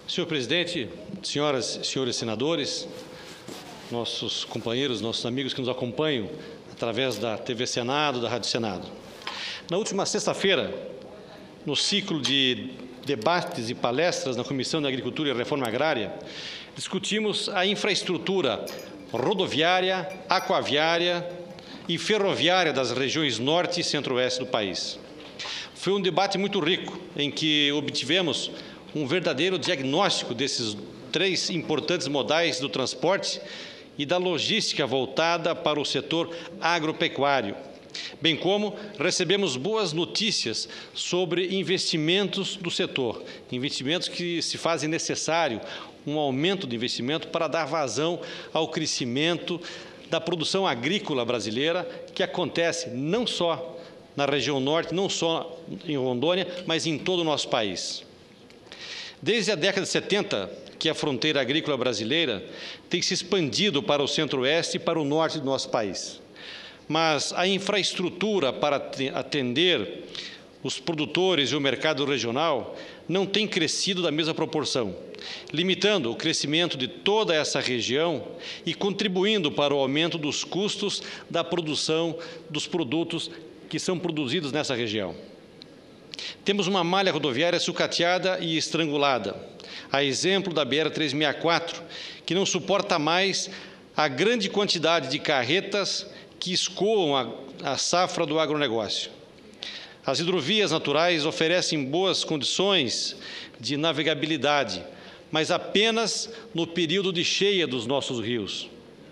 Senhor presidente, senhoras e senhores senadores, nossos companheiros, nossos amigos que nos acompanham através da TV Senado, da Rádio Senado. Na última sexta-feira, no ciclo de debates e palestras na Comissão de Agricultura e Reforma Agrária, discutimos a infraestrutura rodoviária, aquaviária e ferroviária das regiões norte e centro-oeste do país. Foi um debate muito rico, em que obtivemos um verdadeiro diagnóstico desses três importantes modais do transporte e da logística voltada para o setor agropecuário, bem como recebemos boas notícias sobre investimentos do setor, investimentos que se fazem necessário um aumento de investimento para dar vazão ao crescimento da produção agrícola brasileira, que acontece não só na região norte, não só em Rondônia, mas em todo o nosso país. Desde a década de 70, que a fronteira agrícola brasileira tem se expandido para o centro-oeste e para o norte do nosso país. Mas a infraestrutura para atender os produtores e o mercado regional não tem crescido da mesma proporção, limitando o crescimento de toda essa região e contribuindo para o aumento dos custos da produção dos produtos que são produzidos nessa região. Temos uma malha rodoviária sucateada e estrangulada, a exemplo da BR-364, que não suporta mais a grande quantidade de carretas que escoam a safra do agronegócio. As hidrovias naturais oferecem boas condições de navegabilidade, mas apenas no período de cheia dos nossos rios,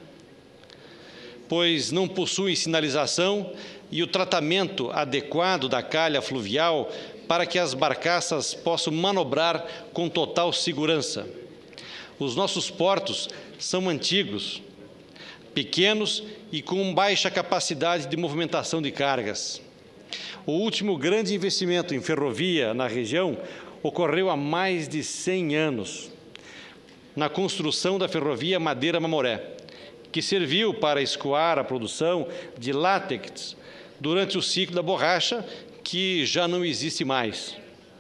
pois não possuem sinalização e o tratamento adequado da calha fluvial para que as barcaças possam manobrar com total segurança. Os nossos portos são antigos, pequenos e com baixa capacidade de movimentação de cargas. O último grande investimento em ferrovia na região ocorreu há mais de 100 anos, na construção da ferrovia Madeira-Mamoré, que serviu para escoar a produção de látex durante o ciclo da borracha, que já não existe mais.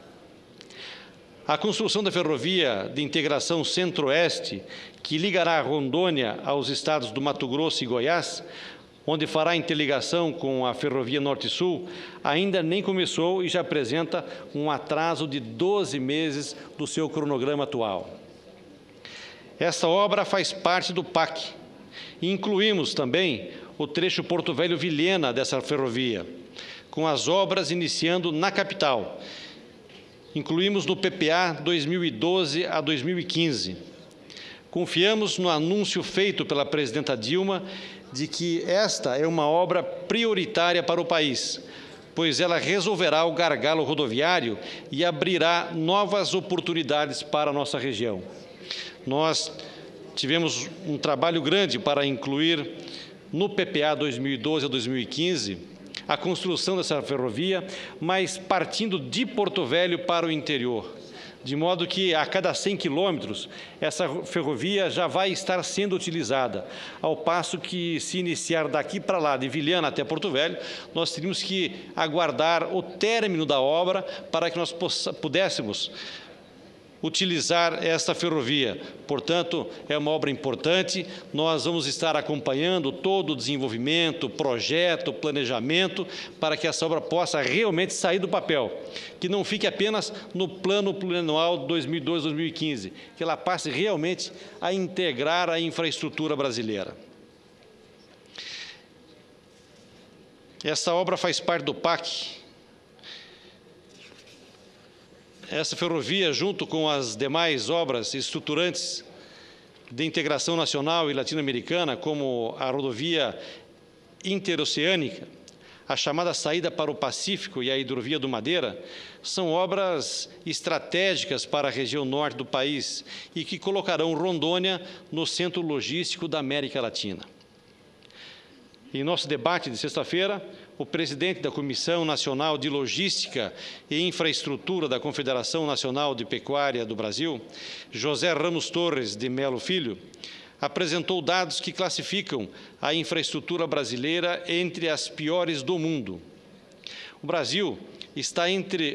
A construção da ferrovia de integração centro-oeste, que ligará Rondônia aos estados do Mato Grosso e Goiás, onde fará interligação com a ferrovia Norte-Sul, ainda nem começou e já apresenta um atraso de 12 meses do seu cronograma atual. Essa obra faz parte do PAC e incluímos também o trecho Porto Velho-Vilhena dessa ferrovia, com as obras iniciando na capital. Incluímos no PPA 2012 a 2015. Confiamos no anúncio feito pela presidenta Dilma de que esta é uma obra prioritária para o país, pois ela resolverá o gargalo rodoviário e abrirá novas oportunidades para a nossa região. Nós tivemos um trabalho grande para incluir no PPA 2012 a 2015 a construção dessa ferrovia, mas partindo de Porto Velho para o interior, de modo que a cada 100 quilômetros essa ferrovia já vai estar sendo utilizada, ao passo que se iniciar daqui para lá, de Vilhena até Porto Velho, nós teríamos que aguardar o término da obra para que nós pudéssemos utilizar esta ferrovia. Portanto, é uma obra importante, nós vamos estar acompanhando todo o desenvolvimento, projeto, planejamento, para que essa obra possa realmente sair do papel, que não fique apenas no plano plurianual 2012-2015, que ela passe realmente a integrar a infraestrutura brasileira. Essa obra faz parte do PAC. Essa ferrovia, junto com as demais obras estruturantes de integração nacional e latino-americana, como a rodovia interoceânica, a chamada saída para o Pacífico e a hidrovia do Madeira, são obras estratégicas para a região norte do país e que colocarão Rondônia no centro logístico da América Latina. Em nosso debate de sexta-feira, o presidente da Comissão Nacional de Logística e Infraestrutura da Confederação Nacional de Pecuária do Brasil, José Ramos Torres de Melo Filho, apresentou dados que classificam a infraestrutura brasileira entre as piores do mundo. O Brasil está entre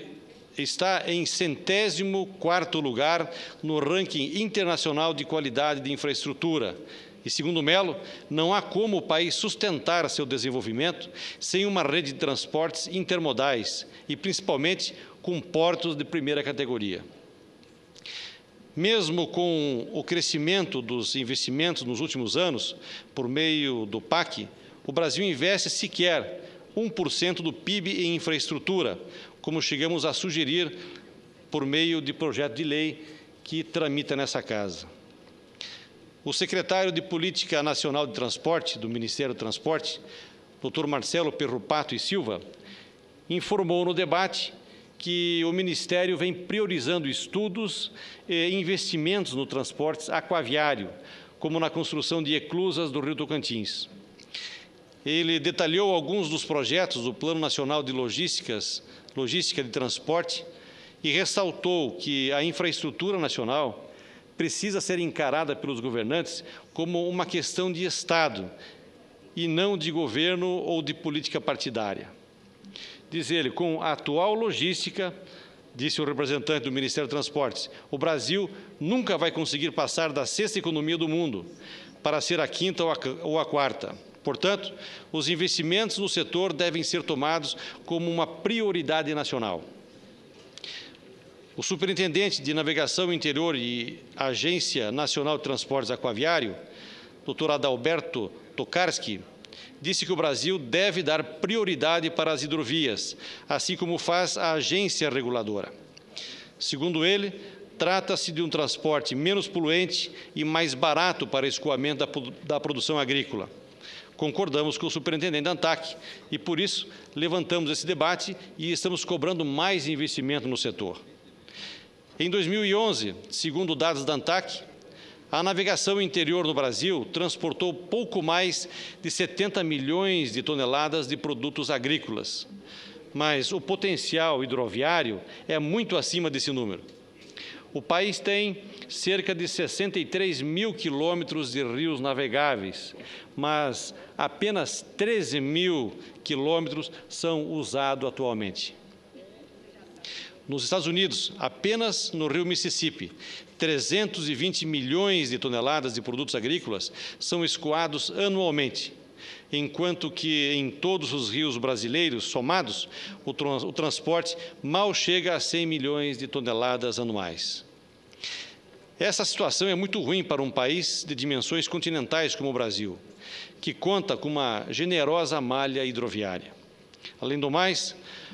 está em 104º lugar no ranking internacional de qualidade de infraestrutura. E, segundo Mello, não há como o país sustentar seu desenvolvimento sem uma rede de transportes intermodais e, principalmente, com portos de primeira categoria. Mesmo com o crescimento dos investimentos nos últimos anos, por meio do PAC, o Brasil investe sequer 1% do PIB em infraestrutura, como chegamos a sugerir por meio de projeto de lei que tramita nessa Casa. O secretário de Política Nacional de Transporte, do Ministério do Transporte, Dr. Marcelo Perrupato e Silva, informou no debate que o Ministério vem priorizando estudos e investimentos no transporte aquaviário, como na construção de eclusas do Rio Tocantins. Ele detalhou alguns dos projetos do Plano Nacional de Logística de Transporte e ressaltou que a infraestrutura nacional precisa ser encarada pelos governantes como uma questão de Estado e não de governo ou de política partidária. Diz ele, com a atual logística, disse o representante do Ministério dos Transportes, o Brasil nunca vai conseguir passar da 6ª economia do mundo para ser a 5ª ou a 4ª. Portanto, os investimentos no setor devem ser tomados como uma prioridade nacional. O superintendente de Navegação Interior e Agência Nacional de Transportes Aquaviário, Dr. Adalberto Tokarski, disse que o Brasil deve dar prioridade para as hidrovias, assim como faz a agência reguladora. Segundo ele, trata-se de um transporte menos poluente e mais barato para escoamento da produção agrícola. Concordamos com o superintendente da ANTAQ e, por isso, levantamos esse debate e estamos cobrando mais investimento no setor. Em 2011, segundo dados da ANTAQ, a navegação interior no Brasil transportou pouco mais de 70 milhões de toneladas de produtos agrícolas, mas o potencial hidroviário é muito acima desse número. O país tem cerca de 63 mil quilômetros de rios navegáveis, mas apenas 13 mil quilômetros são usados atualmente. Nos Estados Unidos, apenas no rio Mississippi, 320 milhões de toneladas de produtos agrícolas são escoados anualmente, enquanto que em todos os rios brasileiros somados, o transporte mal chega a 100 milhões de toneladas anuais. Essa situação é muito ruim para um país de dimensões continentais como o Brasil, que conta com uma generosa malha hidroviária. Além do mais,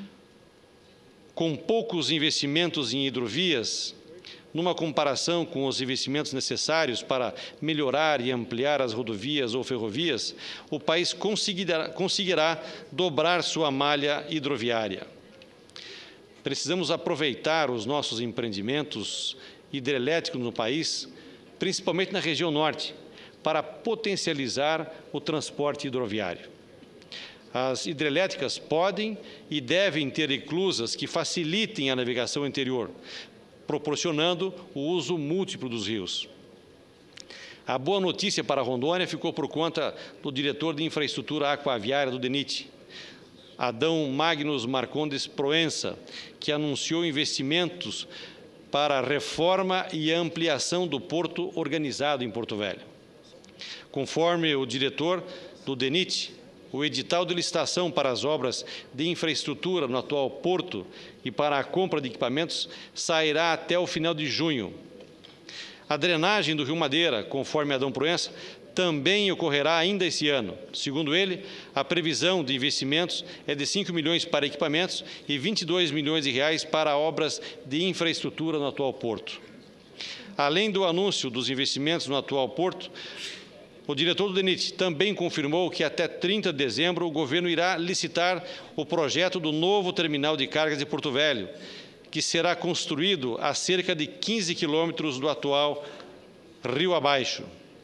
com poucos investimentos em hidrovias, numa comparação com os investimentos necessários para melhorar e ampliar as rodovias ou ferrovias, o país conseguirá dobrar sua malha hidroviária. Precisamos aproveitar os nossos empreendimentos hidrelétricos no país, principalmente na região norte, para potencializar o transporte hidroviário. As hidrelétricas podem e devem ter eclusas que facilitem a navegação interior, proporcionando o uso múltiplo dos rios. A boa notícia para Rondônia ficou por conta do diretor de infraestrutura aquaviária do DENIT, Adão Magnus Marcondes Proença, que anunciou investimentos para a reforma e ampliação do porto organizado em Porto Velho. Conforme o diretor do DENIT, o edital de licitação para as obras de infraestrutura no atual porto e para a compra de equipamentos sairá até o final de junho. A drenagem do Rio Madeira, conforme Adão Proença, também ocorrerá ainda esse ano. Segundo ele, a previsão de investimentos é de 5 milhões para equipamentos e 22 milhões de reais para obras de infraestrutura no atual porto. Além do anúncio dos investimentos no atual porto, o diretor do DENIT também confirmou que até 30 de dezembro o governo irá licitar o projeto do novo terminal de cargas de Porto Velho, que será construído a cerca de 15 quilômetros do atual rio abaixo.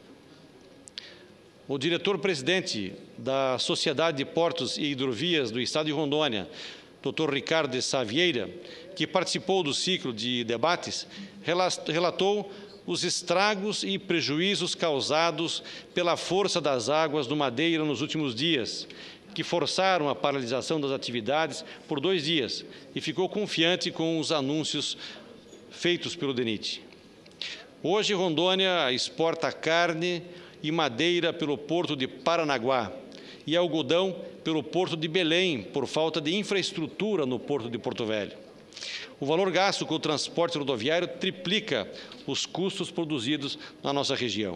O diretor-presidente da Sociedade de Portos e Hidrovias do Estado de Rondônia, Dr. Ricardo de Savieira, que participou do ciclo de debates, relatou os estragos e prejuízos causados pela força das águas do Madeira nos últimos dias, que forçaram a paralisação das atividades por 2 dias e ficou confiante com os anúncios feitos pelo DENIT. Hoje, Rondônia exporta carne e madeira pelo porto de Paranaguá e algodão pelo porto de Belém, por falta de infraestrutura no porto de Porto Velho. O valor gasto com o transporte rodoviário triplica os custos produzidos na nossa região.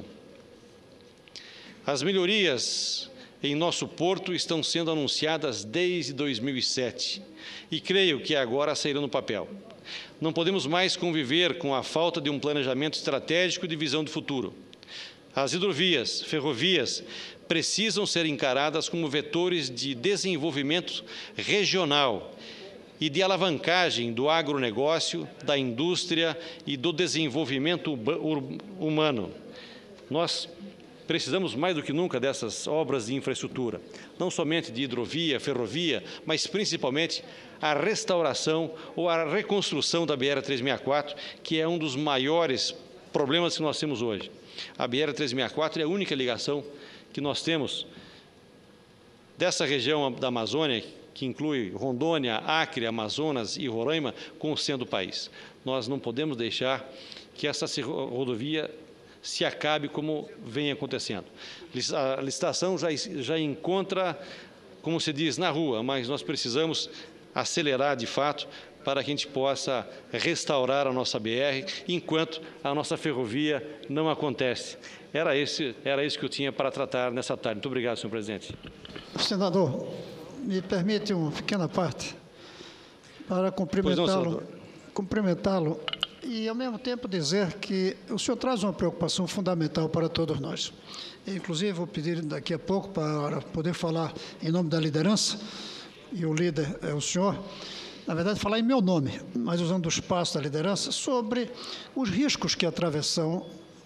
As melhorias em nosso porto estão sendo anunciadas desde 2007 e creio que agora sairão no papel. Não podemos mais conviver com a falta de um planejamento estratégico de visão de futuro. As hidrovias, ferrovias, precisam ser encaradas como vetores de desenvolvimento regional e de alavancagem do agronegócio, da indústria e do desenvolvimento humano. Nós precisamos mais do que nunca dessas obras de infraestrutura, não somente de hidrovia, ferrovia, mas principalmente a restauração ou a reconstrução da BR-364, que é um dos maiores problemas que nós temos hoje. A BR-364 é a única ligação que nós temos dessa região da Amazônia, que inclui Rondônia, Acre, Amazonas e Roraima, com o centro do país. Nós não podemos deixar que essa rodovia se acabe como vem acontecendo. A licitação já encontra, como se diz, na rua, mas nós precisamos acelerar de fato para que a gente possa restaurar a nossa BR, enquanto a nossa ferrovia não acontece. Era isso que eu tinha para tratar nessa tarde. Muito obrigado, senhor presidente. Senador, me permite uma pequena parte para cumprimentá-lo e, ao mesmo tempo, dizer que o senhor traz uma preocupação fundamental para todos nós. Eu, inclusive, vou pedir daqui a pouco para poder falar em nome da liderança, e o líder é o senhor, na verdade, falar em meu nome, mas usando o espaço da liderança, sobre os riscos que atravessa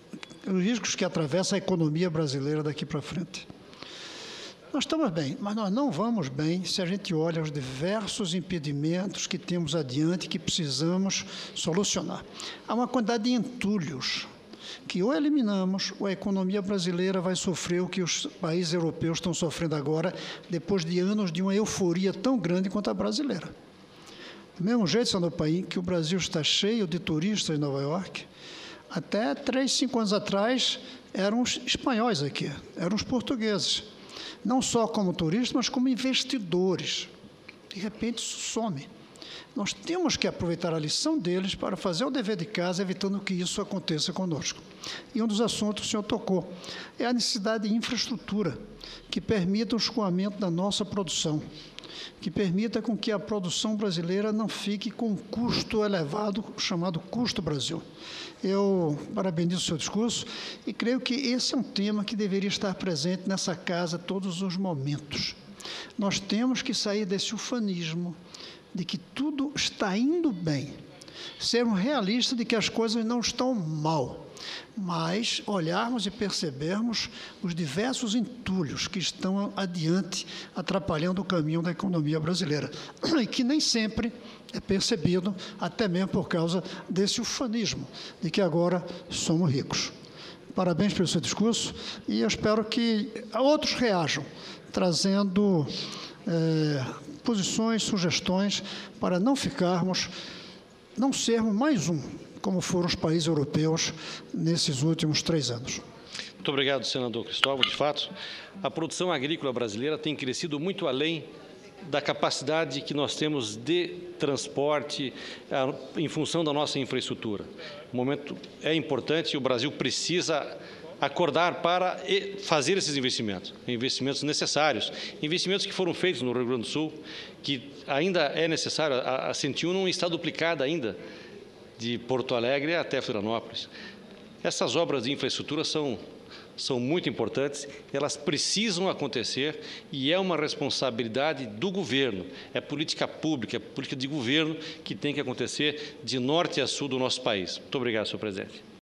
a economia brasileira daqui para frente. Nós estamos bem, mas nós não vamos bem se a gente olha os diversos impedimentos que temos adiante que precisamos solucionar. Há uma quantidade de entulhos que ou eliminamos ou a economia brasileira vai sofrer o que os países europeus estão sofrendo agora, depois de anos de uma euforia tão grande quanto a brasileira. Do mesmo jeito, senador Paim, que o Brasil está cheio de turistas em Nova York, até 3, 5 anos atrás eram os espanhóis aqui, eram os portugueses. Não só como turistas, mas como investidores. De repente, isso some. Nós temos que aproveitar a lição deles para fazer o dever de casa, evitando que isso aconteça conosco. E um dos assuntos que o senhor tocou é a necessidade de infraestrutura que permita o escoamento da nossa produção, que permita com que a produção brasileira não fique com um custo elevado, chamado custo Brasil. Eu parabenizo o seu discurso e creio que esse é um tema que deveria estar presente nessa casa todos os momentos. Nós temos que sair desse ufanismo de que tudo está indo bem, sermos realistas de que as coisas não estão mal, mas olharmos e percebermos os diversos entulhos que estão adiante, atrapalhando o caminho da economia brasileira, e que nem sempre é percebido, até mesmo por causa desse ufanismo, de que agora somos ricos. Parabéns pelo seu discurso, e eu espero que outros reajam, trazendo posições, sugestões, para não sermos mais como foram os países europeus nesses últimos 3 anos. Muito obrigado, senador Cristóvão. De fato, a produção agrícola brasileira tem crescido muito além da capacidade que nós temos de transporte em função da nossa infraestrutura. O momento é importante e o Brasil precisa acordar para fazer esses investimentos necessários, investimentos que foram feitos no Rio Grande do Sul, que ainda é necessário, a 101 não está duplicada ainda, de Porto Alegre até Florianópolis. Essas obras de infraestrutura são muito importantes, elas precisam acontecer e é uma responsabilidade do governo, é política pública, é política de governo que tem que acontecer de norte a sul do nosso país. Muito obrigado, senhor presidente.